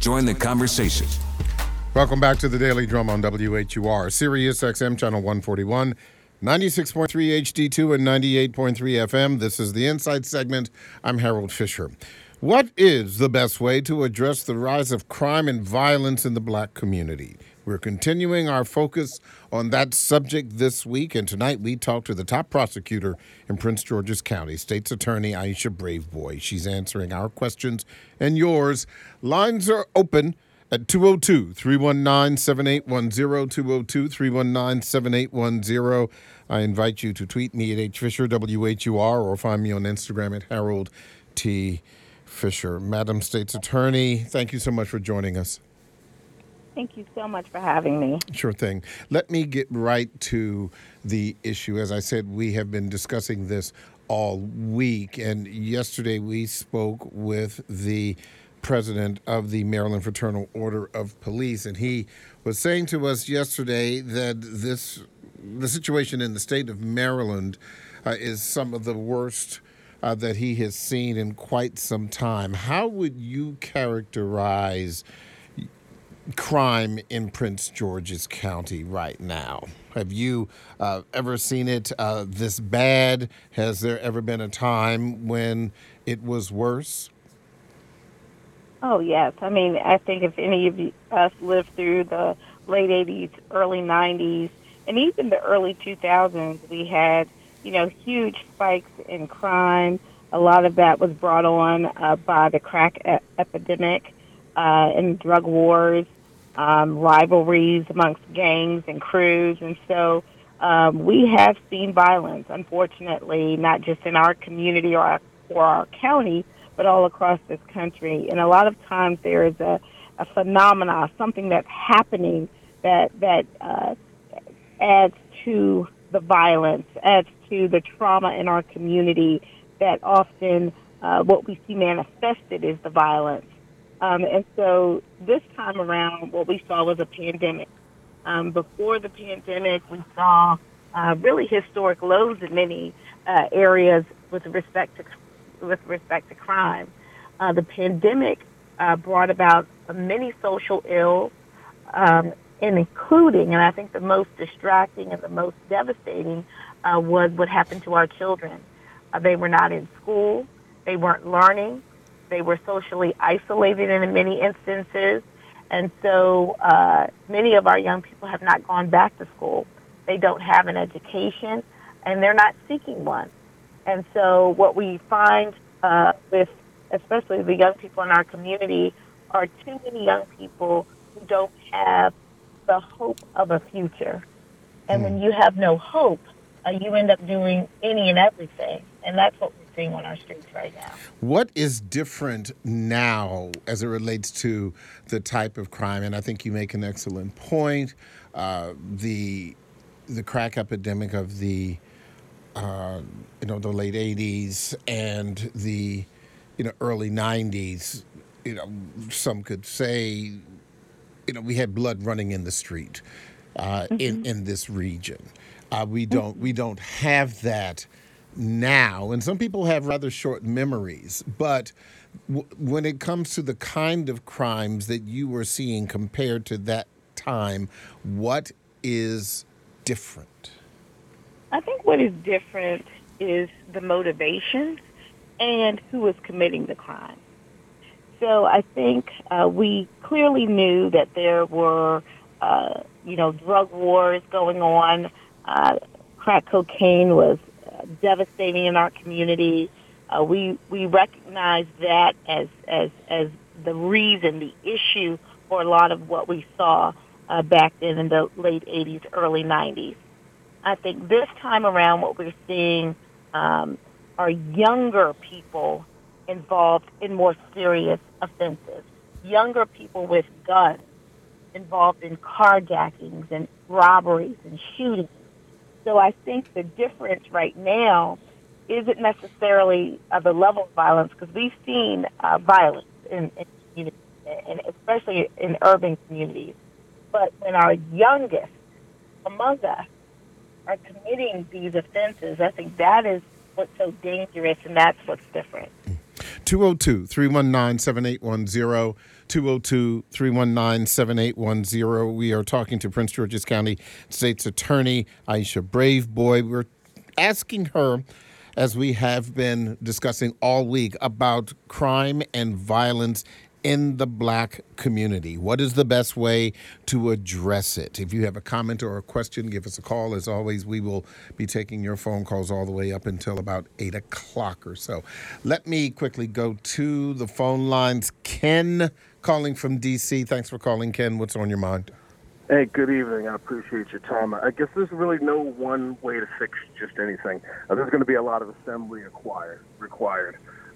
Join the conversation. Welcome back to the Daily Drum on WHUR, Sirius XM Channel 141, 96.3 HD2 and 98.3 FM. This is the Insight segment. I'm Harold Fisher. What is the best way to address the rise of crime and violence in the black community? We're continuing our focus on that subject this week, and tonight we talk to the top prosecutor in Prince George's County, State's Attorney Aisha Braveboy. She's answering our questions and yours. Lines are open at 202-319-7810, 202-319-7810. I invite you to tweet me at HFisherWHUR or find me on Instagram at Harold T. Fisher. Madam State's Attorney, thank you so much for joining us. Thank you so much for having me. Sure thing. Let me get right to the issue. As I said, we have been discussing this all week, and yesterday we spoke with the president of the Maryland Fraternal Order of Police, and he was saying to us yesterday that the situation in the state of Maryland is some of the worst that he has seen in quite some time. How would you characterize crime in Prince George's County right now? Have you ever seen it this bad? Has there ever been a time when it was worse? Oh, yes. I mean, I think if any of us lived through the late 80s, early 90s, and even the early 2000s, we had, huge spikes in crime. A lot of that was brought on by the crack epidemic and drug wars, rivalries amongst gangs and crews. And so we have seen violence, unfortunately, not just in our community or our county, but all across this country. And a lot of times there is a phenomena, something that's happening that adds to the violence, adds to the trauma in our community, that often what we see manifested is the violence. And so this time around, what we saw was a pandemic. Before the pandemic, we saw really historic lows in many areas with respect to crime. The pandemic brought about many social ills, including, and I think the most distracting and the most devastating was what happened to our children. They were not in school. They weren't learning. They were socially isolated in many instances. And so many of our young people have not gone back to school. They don't have an education, and they're not seeking one. And so what we find with especially the young people in our community are too many young people who don't have the hope of a future. And when you have no hope, you end up doing any and everything. And that's what we're seeing on our streets right now. What is different now as it relates to the type of crime? And I think you make an excellent point. The crack epidemic of the late 80s and the early 90s, some could say, we had blood running in the street in this region. We don't have that now, and some people have rather short memories. But when it comes to the kind of crimes that you were seeing compared to that time, what is different? I think what is different is the motivation and who is committing the crime. So I think we clearly knew that there were, drug wars going on. Crack cocaine was devastating in our community. We recognized that as the reason, the issue for a lot of what we saw back then in the late 80s, early 90s. I think this time around what we're seeing are younger people involved in more serious offenses, younger people with guns involved in carjackings and robberies and shootings. So I think the difference right now isn't necessarily the level of violence, because we've seen violence in communities, and especially in urban communities. But when our youngest among us are committing these offenses, I think that is what's so dangerous, and that's what's different. 202-319-7810, 202-319-7810. We are talking to Prince George's County State's Attorney Aisha Braveboy. We're asking her, as we have been discussing all week, about crime and violence in the Black community. What is the best way to address it? If you have a comment or a question, give us a call. As always, we will be taking your phone calls all the way up until about 8 o'clock or so. Let me quickly go to the phone lines. Ken calling from D.C. Thanks for calling, Ken. What's on your mind? Hey, good evening. I appreciate your time. I guess there's really no one way to fix just anything. There's going to be a lot of assembly required.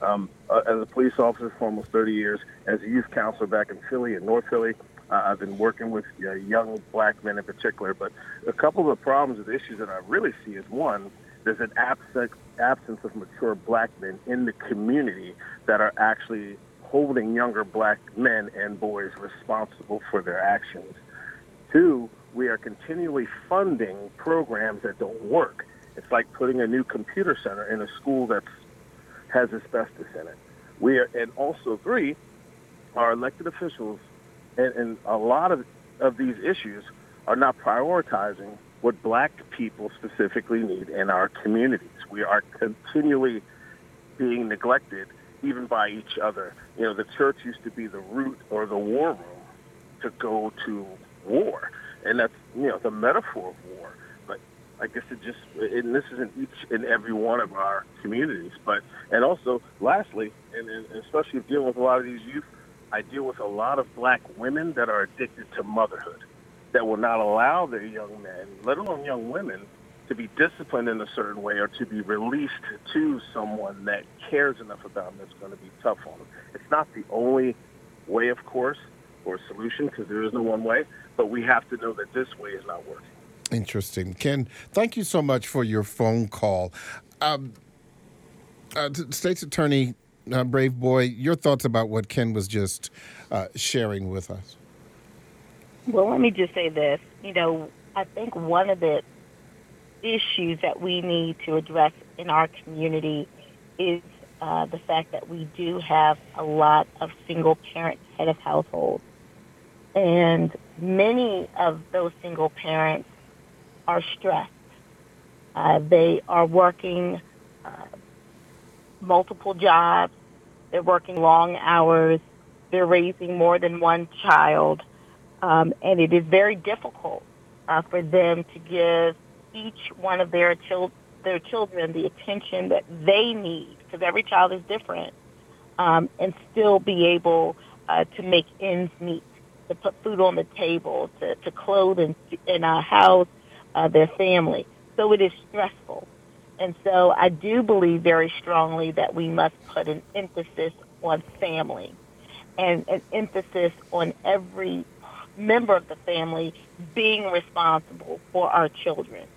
As a police officer for almost 30 years, as a youth counselor back in Philly and North Philly, I've been working with young Black men in particular. But a couple of the problems or the issues that I really see is, one, there's an absence of mature Black men in the community that are actually holding younger Black men and boys responsible for their actions. Two, we are continually funding programs that don't work. It's like putting a new computer center in a school that has asbestos in it. And also, three, our elected officials and a lot of these issues are not prioritizing what Black people specifically need in our communities. We are continually being neglected, even by each other. You know, the church used to be the root or the war room to go to war, and that's, you know, the metaphor of war. But I guess and this is in each and every one of our communities. And also, lastly, and especially dealing with a lot of these youth, I deal with a lot of Black women that are addicted to motherhood, that will not allow their young men, let alone young women, to be disciplined in a certain way or to be released to someone that cares enough about them that's going to be tough on them. It's not the only way, of course, or solution, because there is no one way, but we have to know that this way is not working. Interesting. Ken, thank you so much for your phone call. State's Attorney Braveboy, your thoughts about what Ken was just sharing with us? Well, let me just say this. You know, I think one of the issues that we need to address in our community is the fact that we do have a lot of single-parent head of households. And many of those single parents are stressed. They are working multiple jobs. They're working long hours. They're raising more than one child. And it is very difficult for them to give each one of their children the attention that they need, because every child is different, and still be able to make ends meet, to put food on the table, to clothe and house their family. So it is stressful. And so I do believe very strongly that we must put an emphasis on family and an emphasis on every member of the family being responsible for our children.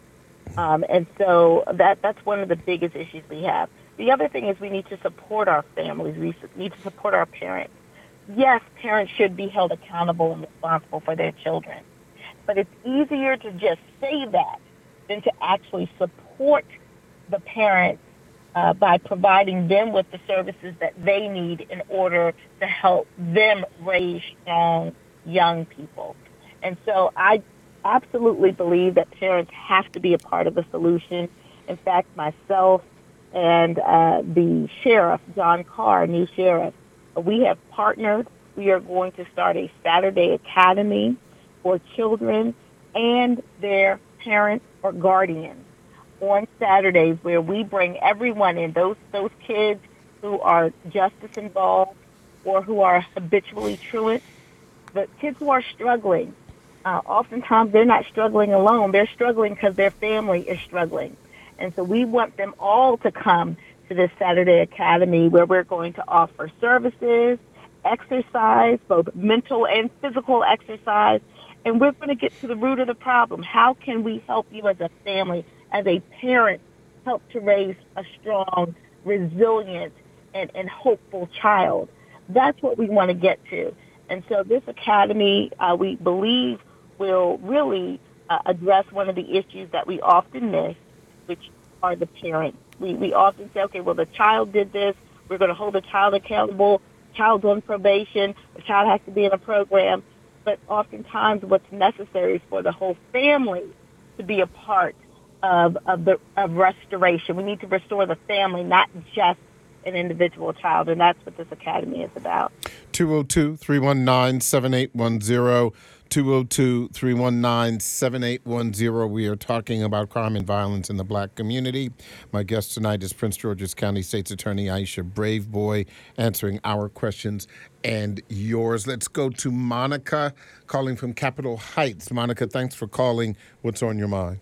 And so that's one of the biggest issues we have. The other thing is we need to support our families. We need to support our parents. Yes, parents should be held accountable and responsible for their children. But it's easier to just say that than to actually support the parents by providing them with the services that they need in order to help them raise strong young people. And so I absolutely believe that parents have to be a part of the solution. In fact, myself and the sheriff, John Carr, new sheriff, we have partnered. We are going to start a Saturday academy for children and their parents or guardians on Saturdays, where we bring everyone in, those kids who are justice involved or who are habitually truant, the kids who are struggling. Oftentimes they're not struggling alone. They're struggling because their family is struggling. And so we want them all to come to this Saturday Academy, where we're going to offer services, exercise, both mental and physical exercise, and we're going to get to the root of the problem. How can we help you as a family, as a parent, help to raise a strong, resilient, and hopeful child? That's what we want to get to. And so this academy, we believe, will really address one of the issues that we often miss, which are the parents. We often say, okay, well, the child did this. We're going to hold a child accountable, child's on probation, the child has to be in a program. But oftentimes what's necessary is for the whole family to be a part of restoration. We need to restore the family, not just an individual child, and that's what this academy is about. 202-319-7810, 202-319-7810. We are talking about crime and violence in the black community. My guest tonight is Prince George's County State's Attorney Aisha Braveboy, answering our questions and yours. Let's go to Monica, calling from Capitol Heights. Monica, thanks for calling. What's on your mind?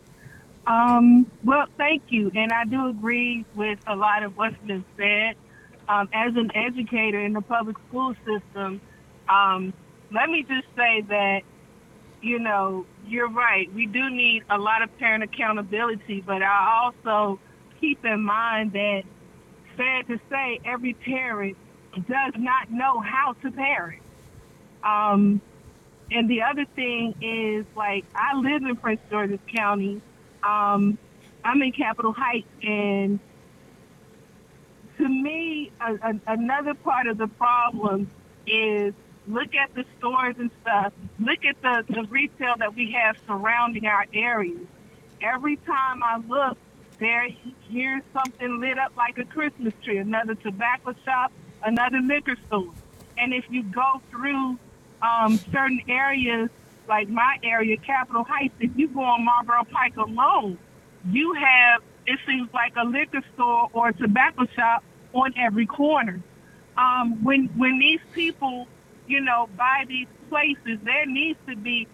Well, thank you. And I do agree with a lot of what's been said. As an educator in the public school system, let me just say that, you're right. We do need a lot of parent accountability, but I also keep in mind that, sad to say, every parent does not know how to parent. And the other thing is, I live in Prince George's County. I'm in Capitol Heights, and to me, another part of the problem is look at the stores and stuff. Look at the retail that we have surrounding our areas. Every time I look, here's something lit up like a Christmas tree, another tobacco shop, another liquor store. And if you go through certain areas, like my area, Capitol Heights, if you go on Marlboro Pike alone, you have, it seems like, a liquor store or a tobacco shop on every corner. When these people, buy these places, there needs to be,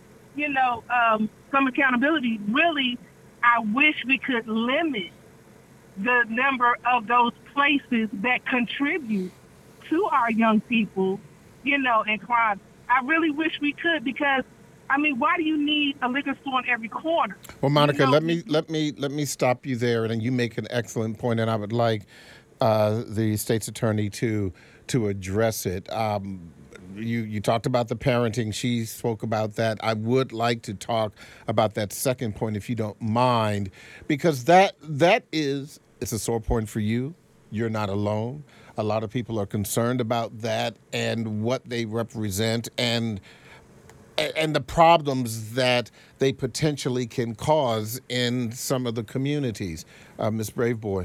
some accountability. Really, I wish we could limit the number of those places that contribute to our young people, and crime. I really wish we could, because why do you need a liquor store on every corner? Well, Monica, let me stop you there, and you make an excellent point, and I would like the state's attorney to address it. You talked about the parenting. She spoke about that. I would like to talk about that second point, if you don't mind, because it's a sore point for you. You're not alone. A lot of people are concerned about that and what they represent and the problems that they potentially can cause in some of the communities. Ms. Braveboy.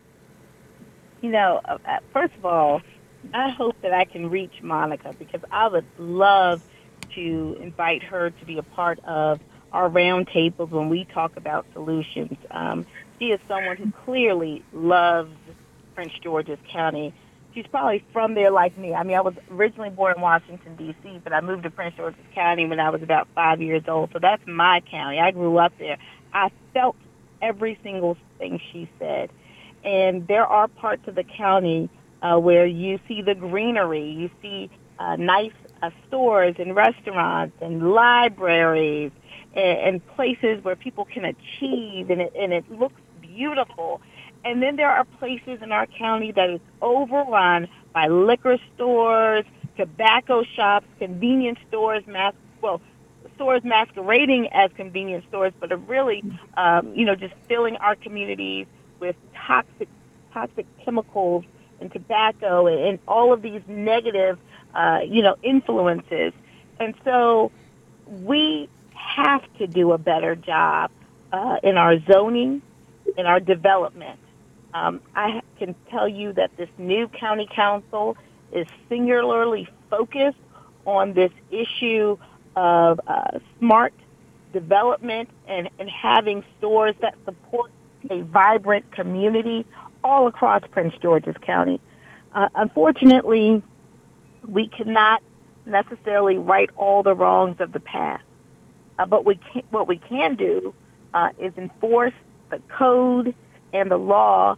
First of all, I hope that I can reach Monica, because I would love to invite her to be a part of our roundtables when we talk about solutions. She is someone who clearly loves Prince George's County. She's probably from there like me. I was originally born in Washington, D.C., but I moved to Prince George's County when I was about 5 years old. So that's my county. I grew up there. I felt every single thing she said. And there are parts of the county where you see the greenery. You see nice stores and restaurants and libraries and places where people can achieve, and it looks beautiful. And then there are places in our county that is overrun by liquor stores, tobacco shops, convenience stores, stores masquerading as convenience stores, but are really, just filling our communities with toxic chemicals and tobacco and all of these negative, influences. And so we have to do a better job in our zoning, in our development. I can tell you that this new county council is singularly focused on this issue of smart development and having stores that support a vibrant community all across Prince George's County. Unfortunately, we cannot necessarily right all the wrongs of the past, but what we can do is enforce the code and the law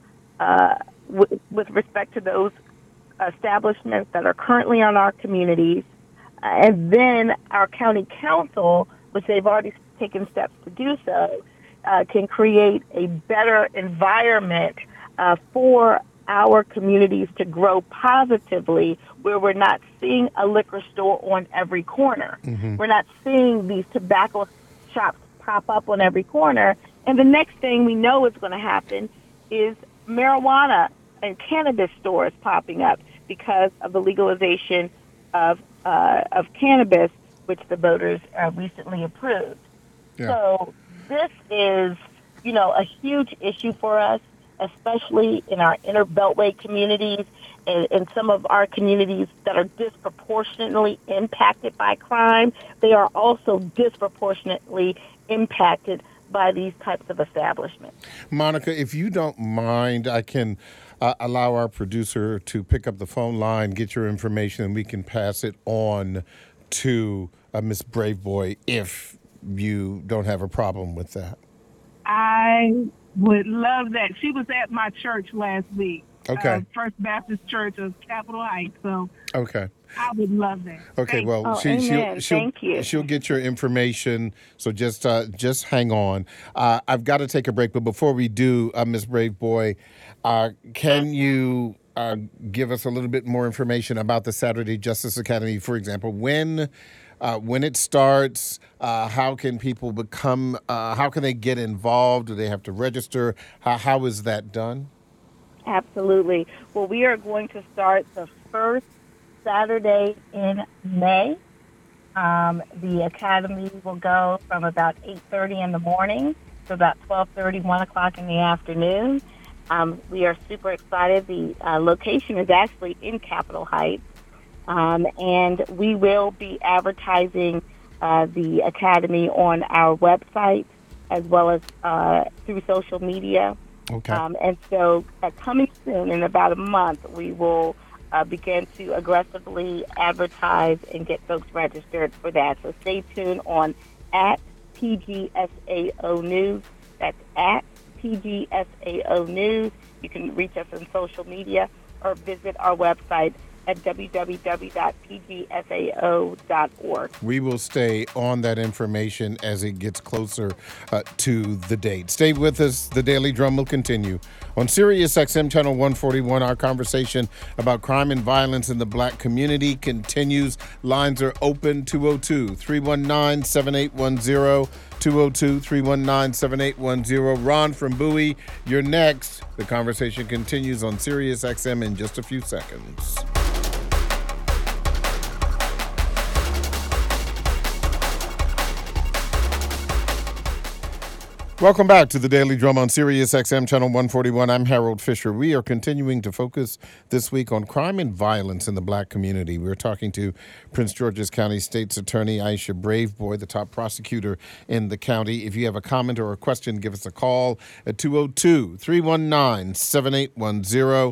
with respect to those establishments that are currently on our communities, and then our county council, which they've already taken steps to do so, can create a better environment for our communities to grow positively, where we're not seeing a liquor store on every corner. Mm-hmm. We're not seeing these tobacco shops pop up on every corner. And the next thing we know is going to happen is marijuana and cannabis stores popping up because of the legalization of cannabis, which the voters recently approved. Yeah. So this is, a huge issue for us, especially in our inner beltway communities and in some of our communities that are disproportionately impacted by crime. They are also disproportionately impacted by these types of establishments. Monica, if you don't mind, I can allow our producer to pick up the phone line, get your information, and we can pass it on to Miss Braveboy if you don't have a problem with that. I would love that. She was at my church last week. Okay. First Baptist Church of Capitol Heights. So Okay. I would love that. Okay. Thank Well, Oh, amen. Thank you. she'll get your information. So just hang on. I've got to take a break, but before we do, Miss Braveboy, can you give us a little bit more information about the Saturday Justice Academy? For example, when it starts, how can people become? How can they get involved? Do they have to register? How is that done? Absolutely. Well, we are going to start the first Saturday in May. The academy will go from about 8:30 in the morning to about 12:30, 1 o'clock in the afternoon. We are super excited. The location is actually in Capitol Heights, and we will be advertising the academy on our website as well as through social media. Okay. And so coming soon, in about a month, we will begin to aggressively advertise and get folks registered for that. So stay tuned on at PGSAO News. That's at PGSAO News. You can reach us on social media or visit our website at www.pgsao.org. We will stay on that information as it gets closer to the date. Stay with us. The Daily Drum will continue. On Sirius XM Channel 141, our conversation about crime and violence in the black community continues. Lines are open, 202-319-7810, 202-319-7810. Ron from Bowie, you're next. The conversation continues on Sirius XM in just a few seconds. Welcome back to the Daily Drum on Sirius XM Channel 141. I'm Harold Fisher. We are continuing to focus this week on crime and violence in the black community. We're talking to Prince George's County State's Attorney Aisha Braveboy, the top prosecutor in the county. If you have a comment or a question, give us a call at 202-319-7810,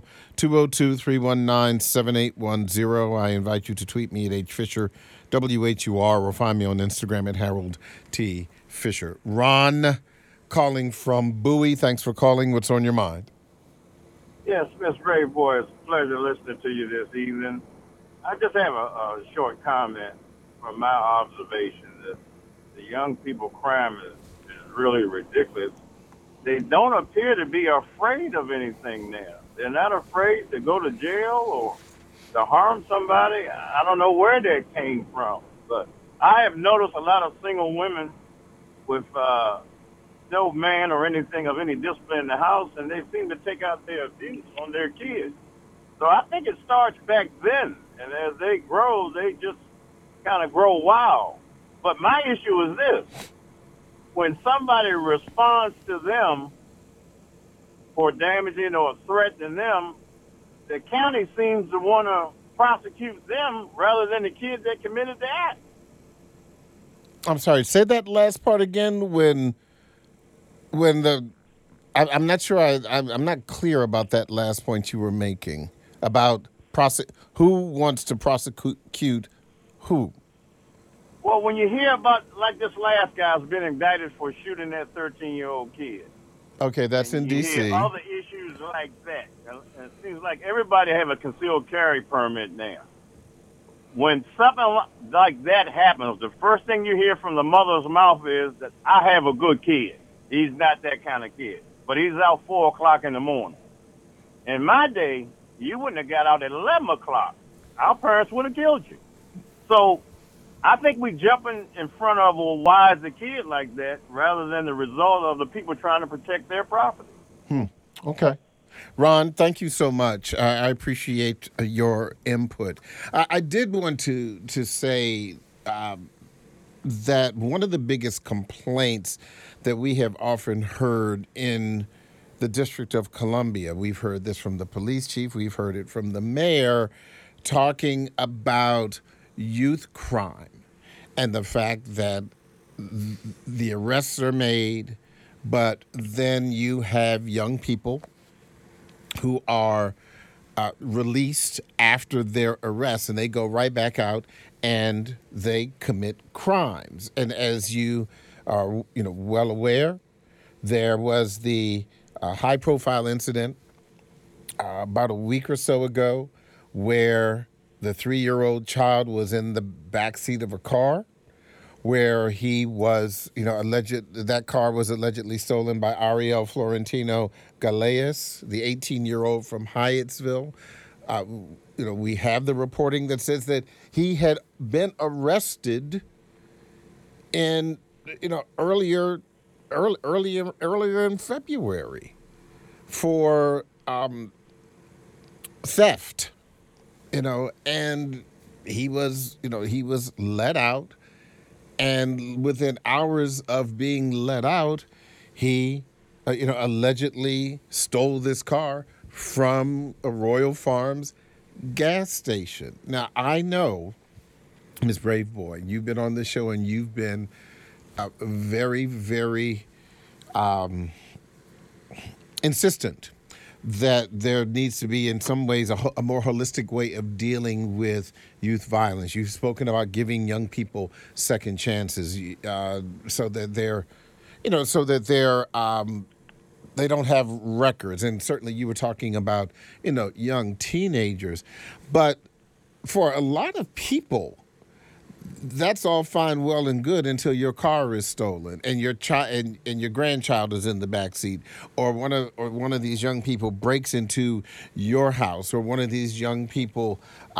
202-319-7810. I invite you to tweet me at HFisher, WHUR, or find me on Instagram at Harold T. Fisher. Ron, calling from Bowie. Thanks for calling. What's on your mind? Yes, Miss Braveboy, it's a pleasure listening to you this evening. I just have a short comment from my observation that the young people crime is really ridiculous. They don't appear to be afraid of anything now. They're not afraid to go to jail or to harm somebody. I don't know where that came from, but I have noticed a lot of single women with no man or anything of any discipline in the house, and they seem to take out their abuse on their kids. So I think it starts back then, and as they grow, they just kind of grow wild. But my issue is this. When somebody responds to them for damaging or threatening them, the county seems to want to prosecute them rather than the kid that committed the act. I'm sorry, say that last part again. I'm not sure. I'm not clear about that last point you were making about who wants to prosecute who. Well, when you hear about, like, this last guy's been indicted for shooting that 13-year-old kid. Okay, that's in You D.C. hear all the issues like that. And it seems like everybody have a concealed carry permit now. When something like that happens, the first thing you hear from the mother's mouth is that I have a good kid. He's not that kind of kid. But he's out 4 o'clock in the morning. In my day, you wouldn't have got out at 11 o'clock. Our parents would have killed you. So I think we jumping in front of a wise kid like that rather than the result of the people trying to protect their property. Okay. Ron, thank you so much. I appreciate your input. I did want to say that one of the biggest complaints that we have often heard in the District of Columbia, we've heard this from the police chief, we've heard it from the mayor, talking about youth crime and the fact that the arrests are made, but then you have young people who are released after their arrest, and they go right back out and they commit crimes. And as you are, well aware, there was the high-profile incident about a week or so ago where the 3-year-old child was in the back seat of a car where he was, that car was allegedly stolen by Ariel Florentino Galeas, the 18-year-old from Hyattsville. We have the reporting that says that he had been arrested in, earlier in February for theft, and he was let out. And within hours of being let out, he, allegedly stole this car from a Royal Farms gas station. Now, I know, Ms. Brave Boy, you've been on this show and you've been very, very insistent that there needs to be, in some ways, a more holistic way of dealing with youth violence. You've spoken about giving young people second chances, so that they don't have records. And certainly, you were talking about, young teenagers, but for a lot of people, that's all fine, well, and good until your car is stolen and your child and your grandchild is in the back seat, or one of these young people breaks into your house, or one of these young people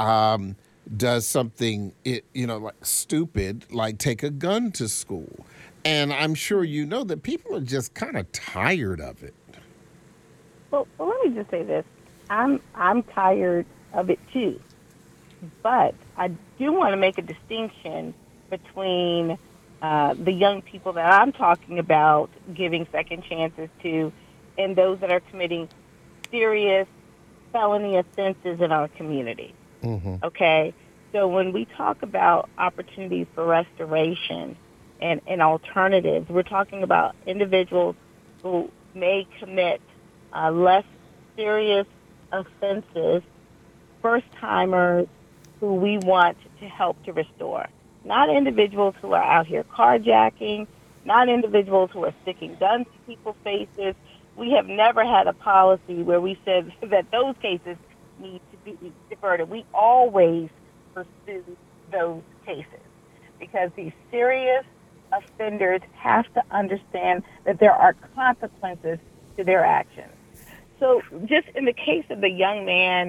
does something like stupid, like take a gun to school. And I'm sure that people are just kind of tired of it. Well, let me just say this: I'm tired of it too. But I do want to make a distinction between the young people that I'm talking about giving second chances to and those that are committing serious felony offenses in our community. Mm-hmm. Okay? So when we talk about opportunities for restoration and alternatives, we're talking about individuals who may commit less serious offenses, first-timers, who we want to help to restore. Not individuals who are out here carjacking, not individuals who are sticking guns to people's faces. We have never had a policy where we said that those cases need to be diverted. We always pursue those cases because these serious offenders have to understand that there are consequences to their actions. So just in the case of the young man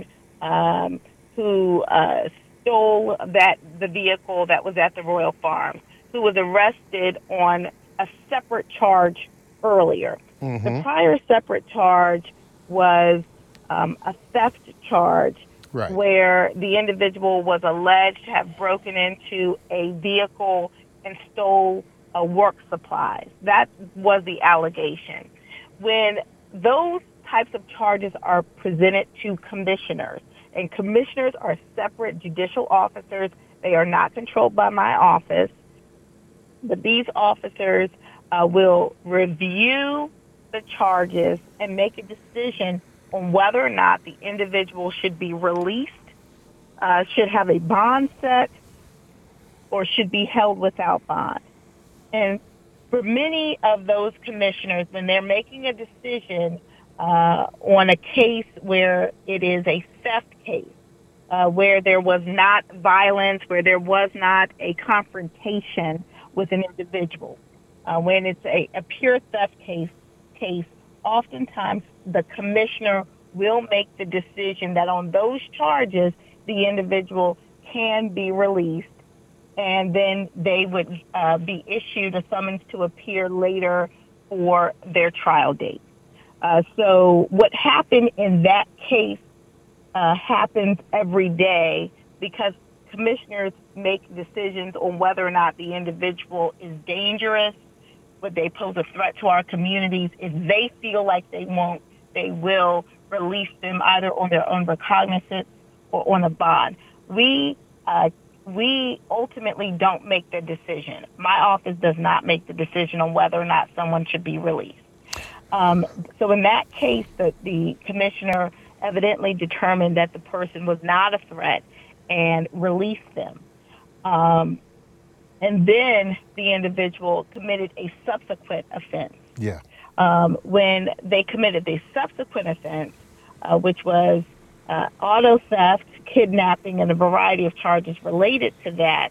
who stole the vehicle that was at the Royal Farms, who was arrested on a separate charge earlier. Mm-hmm. The prior separate charge was a theft charge, right, where the individual was alleged to have broken into a vehicle and stole work supplies. That was the allegation. When those types of charges are presented to commissioners, and commissioners are separate judicial officers. They are not controlled by my office. But these officers will review the charges and make a decision on whether or not the individual should be released, should have a bond set, or should be held without bond. And for many of those commissioners, when they're making a decision on a case where it is a theft case, where there was not violence, where there was not a confrontation with an individual, when it's a pure theft case, oftentimes the commissioner will make the decision that on those charges, the individual can be released, and then they would be issued a summons to appear later for their trial date. So what happened in that case happens every day because commissioners make decisions on whether or not the individual is dangerous, would they pose a threat to our communities. If they feel like they won't, they will release them either on their own recognizance or on a bond. We ultimately don't make the decision. My office does not make the decision on whether or not someone should be released. So in that case, the commissioner evidently determined that the person was not a threat and released them. And then the individual committed a subsequent offense. Yeah. When they committed the subsequent offense, which was auto theft, kidnapping, and a variety of charges related to that,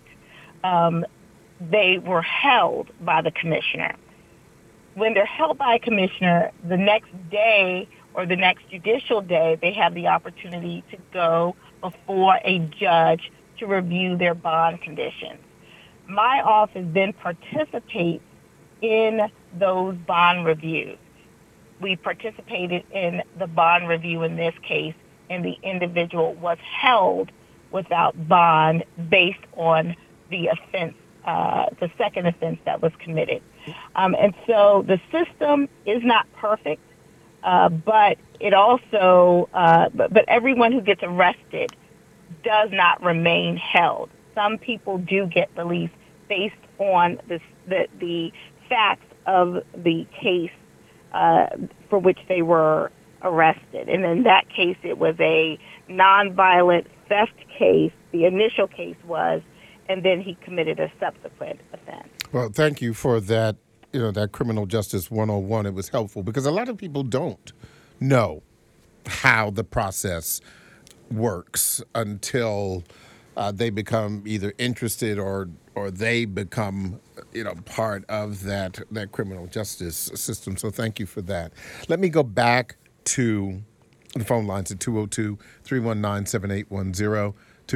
they were held by the commissioner. When they're held by a commissioner, the next day or the next judicial day, they have the opportunity to go before a judge to review their bond conditions. My office then participates in those bond reviews. We participated in the bond review in this case, and the individual was held without bond based on the offense, the second offense that was committed. And so the system is not perfect, but it also, but everyone who gets arrested does not remain held. Some people do get released based on the facts of the case for which they were arrested. And in that case, it was a nonviolent theft case. The initial case was, and then he committed a subsequent offense. Well, thank you for that, that Criminal Justice 101. It was helpful because a lot of people don't know how the process works until they become either interested or they become part of that criminal justice system. So thank you for that. Let me go back to the phone lines at 202-319-7810,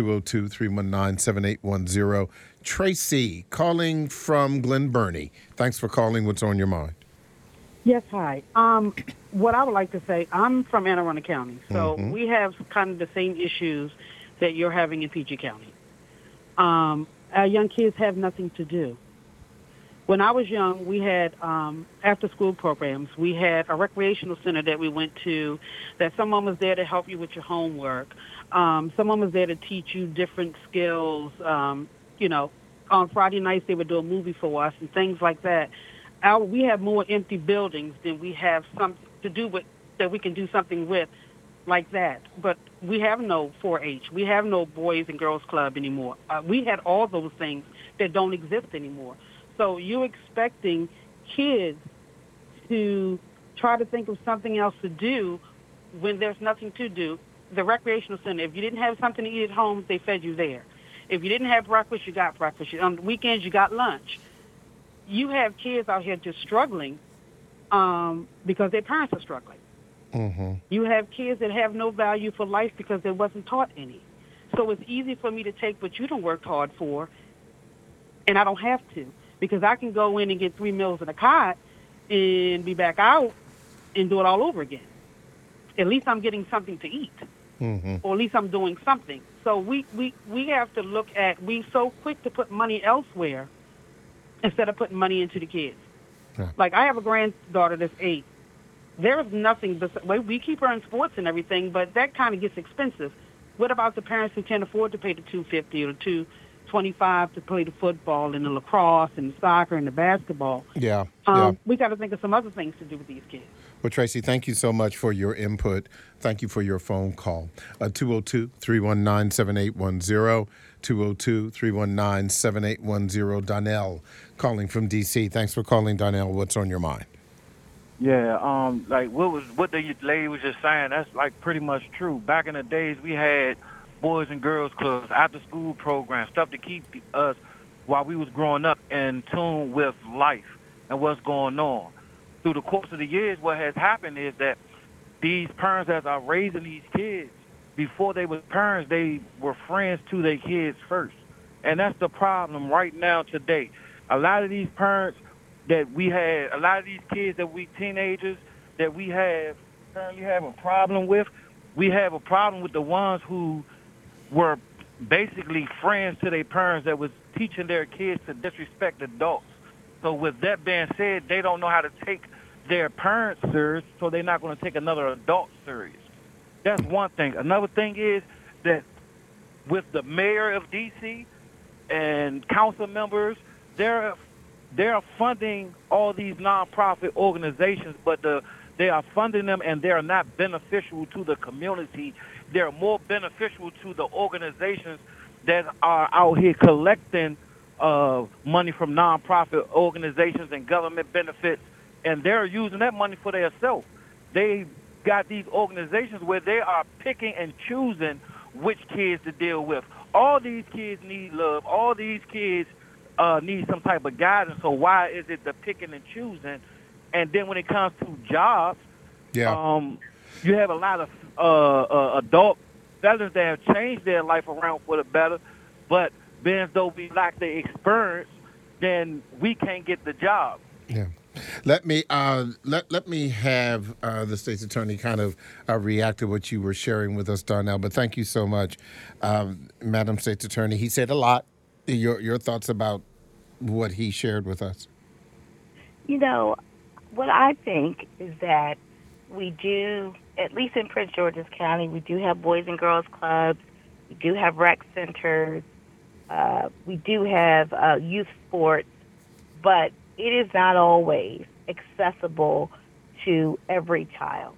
202-319-7810. Tracy calling from Glen Burnie. Thanks for calling. What's on your mind? Yes, hi. What I would like to say, I'm from Anne Arundel County, so we have kind of the same issues that you're having in PG County. Our young kids have nothing to do. When I was young, we had after-school programs. We had a recreational center that we went to, that someone was there to help you with your homework. Someone was there to teach you different skills. On Friday nights, they would do a movie for us and things like that. We have more empty buildings than we have something to do with that we can do something with like that. But we have no 4-H. We have no Boys and Girls Club anymore. We had all those things that don't exist anymore. So you're expecting kids to try to think of something else to do when there's nothing to do. The recreational center, if you didn't have something to eat at home, they fed you there. If you didn't have breakfast, you got breakfast. On the weekends, you got lunch. You have kids out here just struggling because their parents are struggling. Mm-hmm. You have kids that have no value for life because they wasn't taught any. So it's easy for me to take what you don't work hard for, and I don't have to, because I can go in and get 3 meals in a cot and be back out and do it all over again. At least I'm getting something to eat, or at least I'm doing something. So we have to look at, we so quick to put money elsewhere instead of putting money into the kids. Yeah. Like, I have a granddaughter that's 8. There is nothing, we keep her in sports and everything, but that kind of gets expensive. What about the parents who can't afford to pay the $250 or the $225 to play the football and the lacrosse and the soccer and the basketball? Yeah. We got to think of some other things to do with these kids. Well, Tracy, thank you so much for your input. Thank you for your phone call. 202-319-7810, 202-319-7810. Donnell calling from D.C. Thanks for calling, Donnell. What's on your mind? Yeah, like what the lady was just saying, that's like pretty much true. Back in the days, we had Boys and Girls Clubs, after-school programs, stuff to keep us, while we was growing up, in tune with life and what's going on. Through the course of the years, what has happened is that these parents that are raising these kids, before they were parents, they were friends to their kids first. And that's the problem right now today. A lot of these parents that we had, a lot of these kids that we teenagers, that we currently have a problem with. We have a problem with the ones who were basically friends to their parents that was teaching their kids to disrespect adults. So with that being said, they don't know how to take their parents serious, so they're not going to take another adult serious. That's one thing. Another thing is that with the mayor of D.C. and council members, they're funding all these nonprofit organizations, but they are funding them and they are not beneficial to the community. They're more beneficial to the organizations that are out here collecting money from nonprofit organizations and government benefits, and they're using that money for themselves. They got these organizations where they are picking and choosing which kids to deal with. All these kids need love. All these kids need some type of guidance. So why is it the picking and choosing? And then when it comes to jobs, you have a lot of adult fellas that have changed their life around for the better, but being as though we lack the experience, then we can't get the job. Yeah. Let me let me have the state's attorney kind of react to what you were sharing with us, Darnell. But thank you so much, Madam State's Attorney. He said a lot. Your thoughts about what he shared with us? You know, what I think is that we do, at least in Prince George's County, we do have Boys and Girls Clubs. We do have rec centers. We do have youth sports, but it is not always accessible to every child.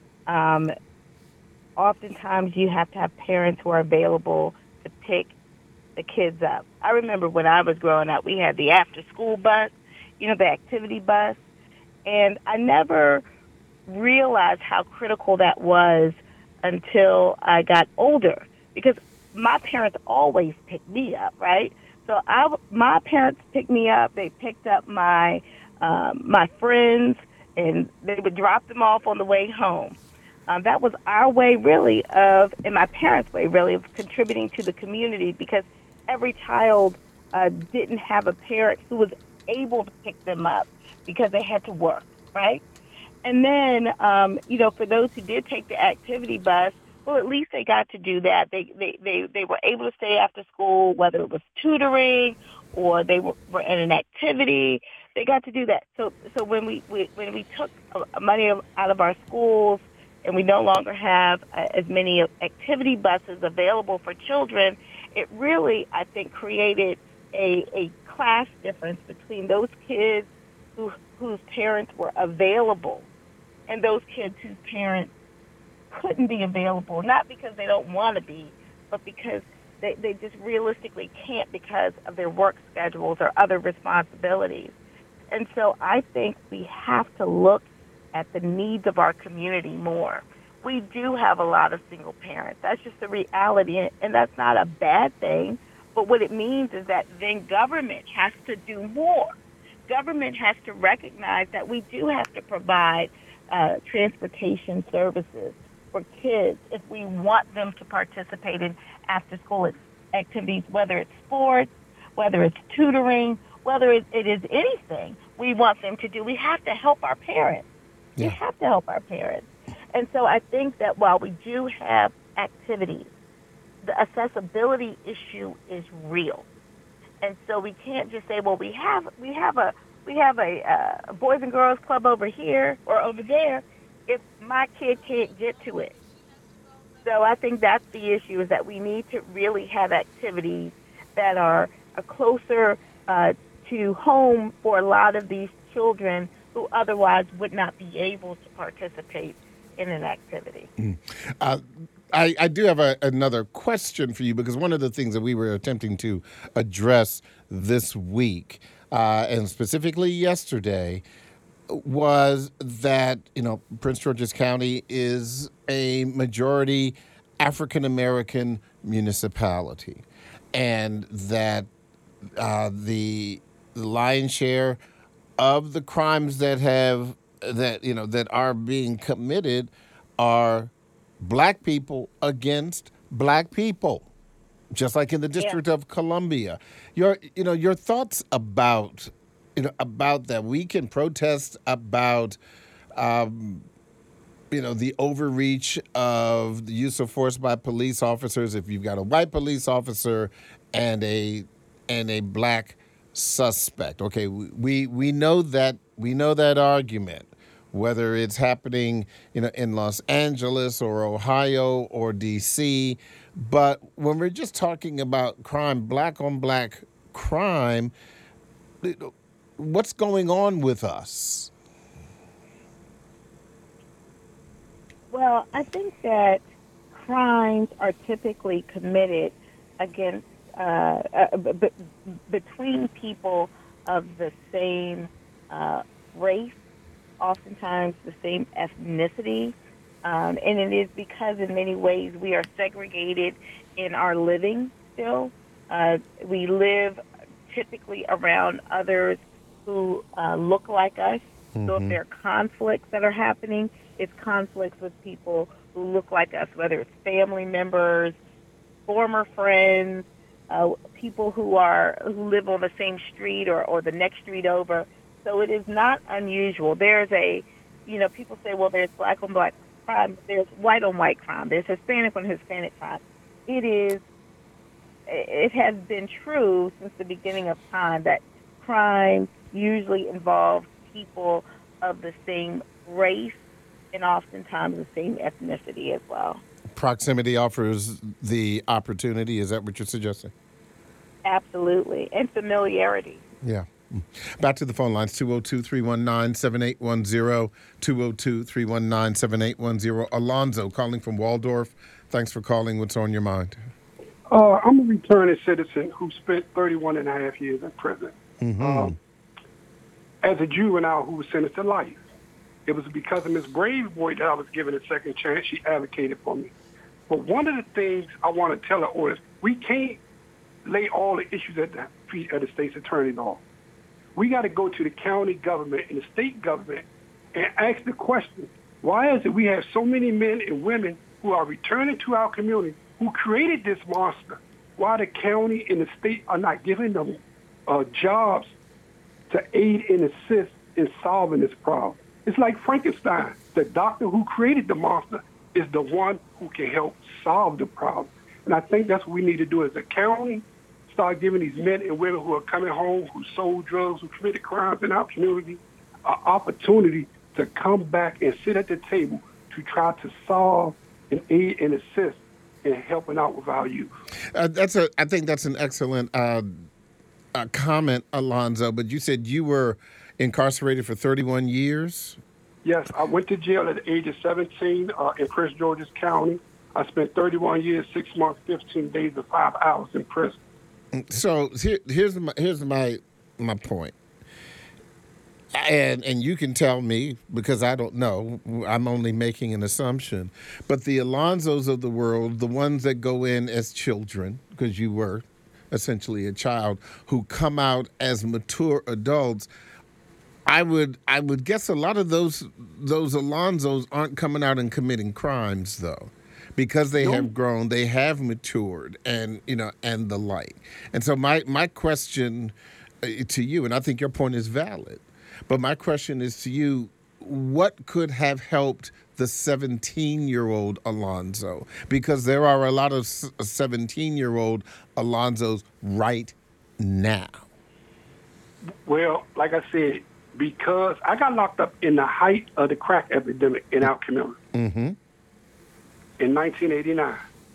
Oftentimes you have to have parents who are available to pick the kids up. I remember when I was growing up, we had the after-school bus, the activity bus, and I never realized how critical that was until I got older, because my parents always picked me up, right? So my parents picked me up. They picked up my friends, and they would drop them off on the way home. That was our way, really, and my parents' way, really, of contributing to the community, because every child didn't have a parent who was able to pick them up because they had to work, right? And then, for those who did take the activity bus, well, at least they got to do that. They were able to stay after school, whether it was tutoring or they were in an activity. They got to do that. So when we took money out of our schools and we no longer have as many activity buses available for children, it really, I think, created a class difference between those kids whose parents were available and those kids whose parents couldn't be available, not because they don't want to be, but because they just realistically can't because of their work schedules or other responsibilities. And so I think we have to look at the needs of our community more. We do have a lot of single parents. That's just the reality, and that's not a bad thing. But what it means is that then government has to do more. Government has to recognize that we do have to provide transportation services for kids if we want them to participate in after-school activities, whether it's sports, whether it's tutoring, whether it is anything we want them to do. We have to help our parents. Yeah. We have to help our parents. And so I think that while we do have activities, the accessibility issue is real. And so we can't just say, well, we have a Boys and Girls Club over here or over there if my kid can't get to it. So I think that's the issue, is that we need to really have activities that are closer to home for a lot of these children who otherwise would not be able to participate in an activity. I do have another question for you, because one of the things that we were attempting to address this week, and specifically yesterday, was that, Prince George's County is a majority African-American municipality, and that the lion's share of the crimes that are being committed are black people against black people, just like in the District of Columbia. Your thoughts about that. We can protest about the overreach of the use of force by police officers. If you've got a white police officer and a black suspect, okay, we know that argument, whether it's happening in Los Angeles or Ohio or D.C. But when we're just talking about crime, black on black crime, what's going on with us? Well, I think that crimes are typically committed against between people of the same race, oftentimes the same ethnicity, and it is because in many ways we are segregated in our living still. We live typically around others who look like us. Mm-hmm. So if there are conflicts that are happening, it's conflicts with people who look like us, whether it's family members, former friends, people who live on the same street or the next street over. So it is not unusual. There's people say, well, there's black on black crime, there's white on white crime, there's Hispanic on Hispanic crime. It has been true since the beginning of time that crime usually involves people of the same race and oftentimes the same ethnicity as well. Proximity offers the opportunity. Is that what you're suggesting? Absolutely. And familiarity. Yeah. Back to the phone lines, 202-319-7810, 202-319-7810. Alonzo calling from Waldorf. Thanks for calling. What's on your mind? I'm a returning citizen who spent 31 and a half years in prison. Mm-hmm. As a juvenile who was sentenced to life. It was because of Ms. Brave Boy that I was given a second chance. She advocated for me. But one of the things I want to tell her is we can't lay all the issues at the feet of the state's attorney's office. We got to go to the county government and the state government and ask the question, why is it we have so many men and women who are returning to our community who created this monster? Why the county and the state are not giving them jobs to aid and assist in solving this problem? It's like Frankenstein. The doctor who created the monster is the one who can help solve the problem. And I think that's what we need to do as a county, start giving these men and women who are coming home, who sold drugs, who committed crimes in our community, an opportunity to come back and sit at the table to try to solve and aid and assist in helping out with our youth. I think that's an excellent comment, Alonzo, but you said you were incarcerated for 31 years? Yes, I went to jail at the age of 17 in Prince George's County. I spent 31 years, 6 months, 15 days, and 5 hours in prison. So here's my point. And you can tell me, because I don't know, I'm only making an assumption, but the Alonzos of the world, the ones that go in as children, because you were essentially a child, who come out as mature adults, I would guess a lot of those Alonzos aren't coming out and committing crimes, though, because they have grown, they have matured, and the like. And so my question to you, and I think your point is valid, but my question is to you: what could have helped the 17-year-old Alonzo? Because there are a lot of 17-year-old Alonzos right now. Well, like I said, because I got locked up in the height of the crack epidemic in our community in 1989.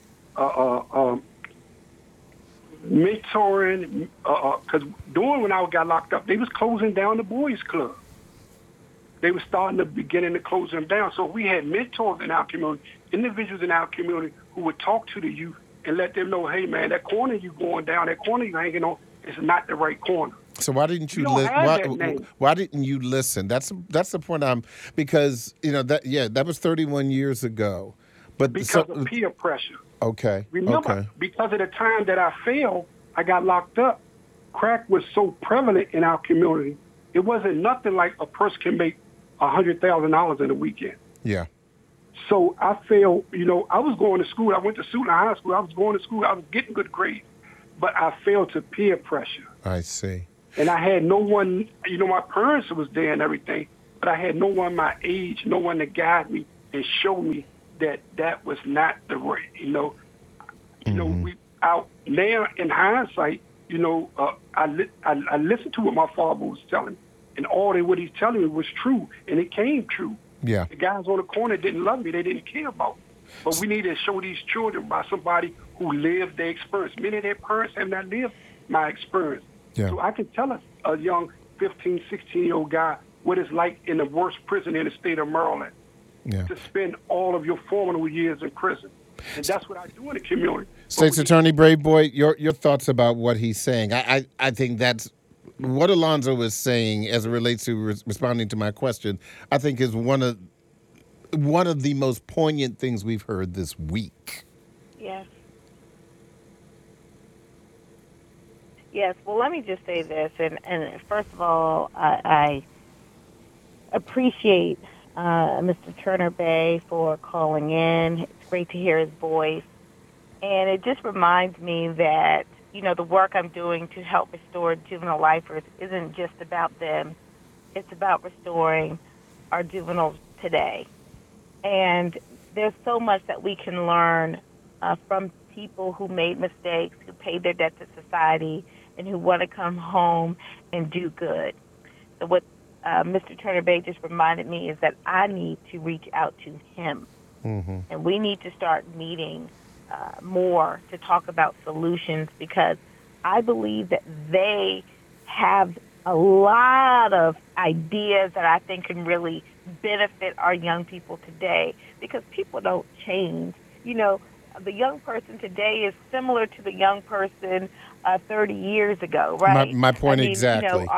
Mentoring, because when I got locked up, they was closing down the boys' club. They were starting to beginning to close them down. So we had mentors in our community, individuals in our community who would talk to the youth and let them know, hey, man, that corner you going down, that corner you hanging on is not the right corner. So why didn't you listen? Why didn't you listen? That's the point. Because that was 31 years ago, but because of peer pressure. Okay. Remember, because of the time that I failed, I got locked up. Crack was so prevalent in our community. It wasn't nothing like a person can make $100,000 in a weekend. Yeah. So I failed. I was going to school. I went to Sutton High School. I was going to school. I was getting good grades, but I failed to peer pressure. I see. And I had no one, my parents was there and everything, but I had no one my age, no one to guide me and show me that that was not the way. We out now in hindsight. I listened to what my father was telling me, and what he's telling me was true, and it came true. Yeah. The guys on the corner didn't love me; they didn't care about me. But we need to show these children by somebody who lived their experience. Many of their parents have not lived my experience. Yeah. So I can tell a young 15, 16-year-old guy what it's like in the worst prison in the state of Maryland to spend all of your formative years in prison. And that's what I do in the community. State's Attorney Brave Boy, your thoughts about what he's saying. I think that's what Alonzo was saying as it relates to responding to my question, I think is one of the most poignant things we've heard this week. Yes. Yes. Well, let me just say this. And first of all, I appreciate Mr. Turner Bay for calling in. It's great to hear his voice. And it just reminds me that, the work I'm doing to help restore juvenile lifers isn't just about them. It's about restoring our juveniles today. And there's so much that we can learn from people who made mistakes, who paid their debt to society, and who want to come home and do good. So what Mr. Turner Bay just reminded me is that I need to reach out to him. Mm-hmm. And we need to start meeting more to talk about solutions, because I believe that they have a lot of ideas that I think can really benefit our young people today, because people don't change. The young person today is similar to the young person 30 years ago, right? My point exactly.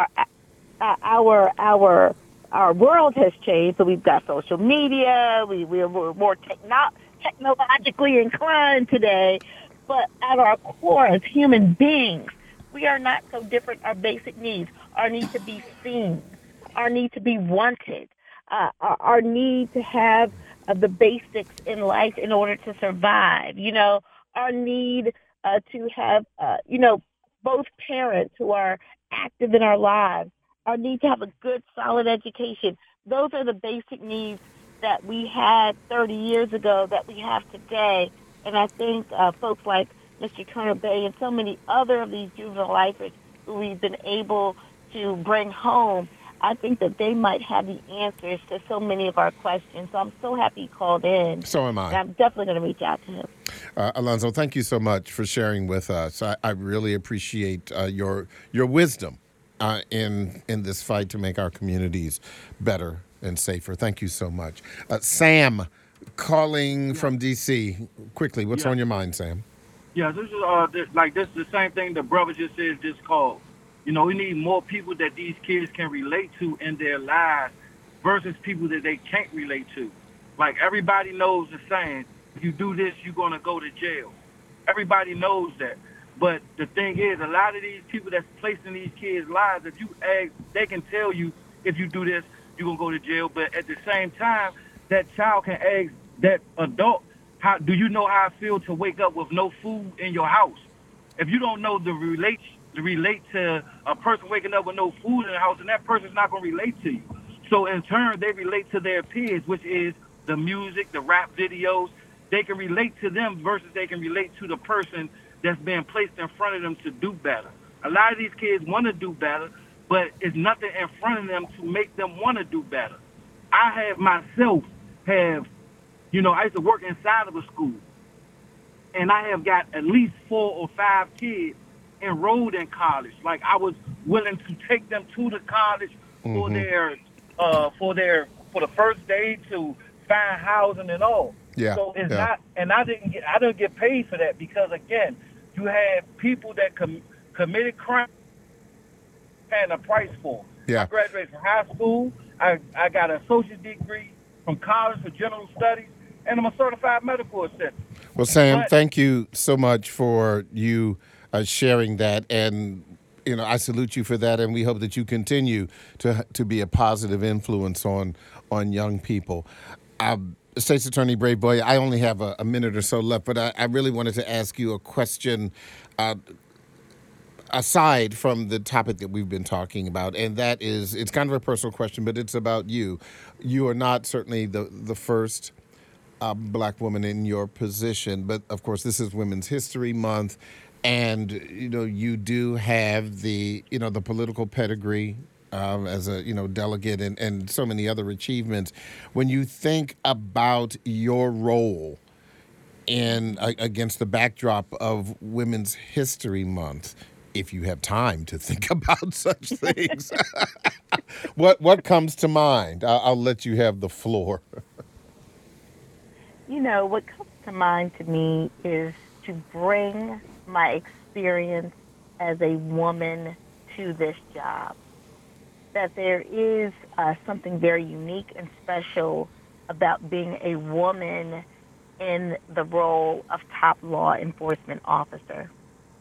Our world has changed, so we've got social media. We're more technologically inclined today, but at our core as human beings, we are not so different. Our basic needs, our need to be seen, our need to be wanted, our need to have the basics in life in order to survive, our need to have, both parents who are active in our lives, our need to have a good, solid education. Those are the basic needs that we had 30 years ago that we have today. And I think folks like Mr. Turner Bay and so many other of these juvenile lifers who we've been able to bring home, I think that they might have the answers to so many of our questions. So I'm so happy he called in. So am I. And I'm definitely going to reach out to him. Alonzo, thank you so much for sharing with us. I really appreciate your wisdom in this fight to make our communities better and safer. Thank you so much. Sam, calling from D.C. Quickly, what's on your mind, Sam? Yeah, this is the same thing the brother just said, just called. We need more people that these kids can relate to in their lives versus people that they can't relate to. Like, everybody knows the saying, if you do this, you're going to go to jail. Everybody knows that. But the thing is, a lot of these people that's placed in these kids' lives, if you ask, they can tell you, if you do this, you're going to go to jail. But at the same time, that child can ask that adult, do you know how I feel to wake up with no food in your house? If you don't know to relate to a person waking up with no food in the house, and that person's not going to relate to you. So in turn, they relate to their peers, which is the music, the rap videos. They can relate to them versus they can relate to the person that's being placed in front of them to do better. A lot of these kids want to do better, but it's nothing in front of them to make them want to do better. I used to work inside of a school, and I have got at least 4 or 5 kids enrolled in college. Like, I was willing to take them to the college for the first day to find housing and all. Yeah. So it's not, and I didn't get paid for that, because again, you have people that committed crime paying a price for. Yeah. I graduated from high school. I got an associate degree from college for general studies, and I'm a certified medical assistant. Well, Sam, thank you so much for you sharing that, and I salute you for that, and we hope that you continue to be a positive influence on young people. State's Attorney Brave Boy, I only have a minute or so left, but I really wanted to ask you a question aside from the topic that we've been talking about, and that is, it's kind of a personal question, but it's about you. You are not certainly the first a black woman in your position, but of course this is Women's History Month, and you do have the the political pedigree as a delegate and so many other achievements. When you think about your role in against the backdrop of Women's History Month, if you have time to think about such things, what comes to mind? I'll let you have the floor. What comes to mind to me is to bring my experience as a woman to this job. That there is something very unique and special about being a woman in the role of top law enforcement officer.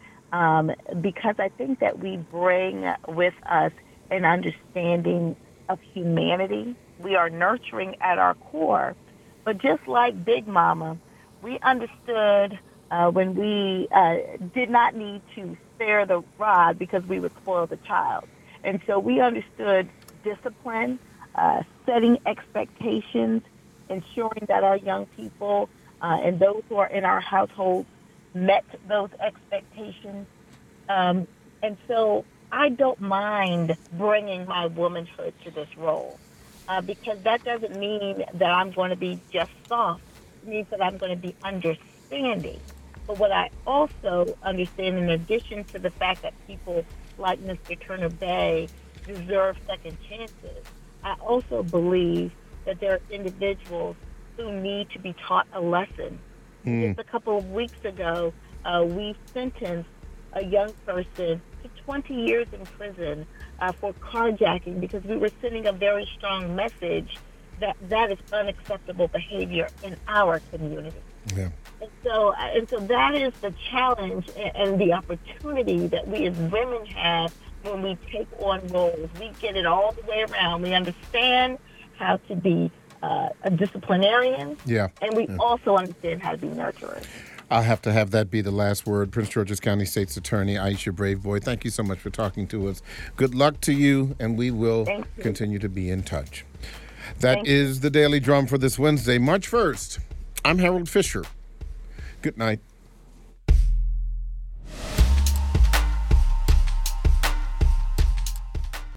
Because I think that we bring with us an understanding of humanity. We are nurturing at our core. But just like Big Mama, we understood when we did not need to spare the rod because we would spoil the child. And so we understood discipline, setting expectations, ensuring that our young people and those who are in our households met those expectations. And so I don't mind bringing my womanhood to this role. Because that doesn't mean that I'm going to be just soft. It means that I'm going to be understanding. But what I also understand, in addition to the fact that people like Mr. Turner Bay deserve second chances, I also believe that there are individuals who need to be taught a lesson. Just a couple of weeks ago, we sentenced a young person to 20 years in prison for carjacking because we were sending a very strong message that is unacceptable behavior in our community. Yeah. And so that is the challenge and the opportunity that we as women have when we take on roles. We get it all the way around. We understand how to be a disciplinarian, and we also understand how to be nurturers. I'll have to have that be the last word. Prince George's County State's Attorney Aisha Braveboy, thank you so much for talking to us. Good luck to you, and we will continue to be in touch. That is the Daily Drum for this Wednesday, March 1st. I'm Harold Fisher. Good night.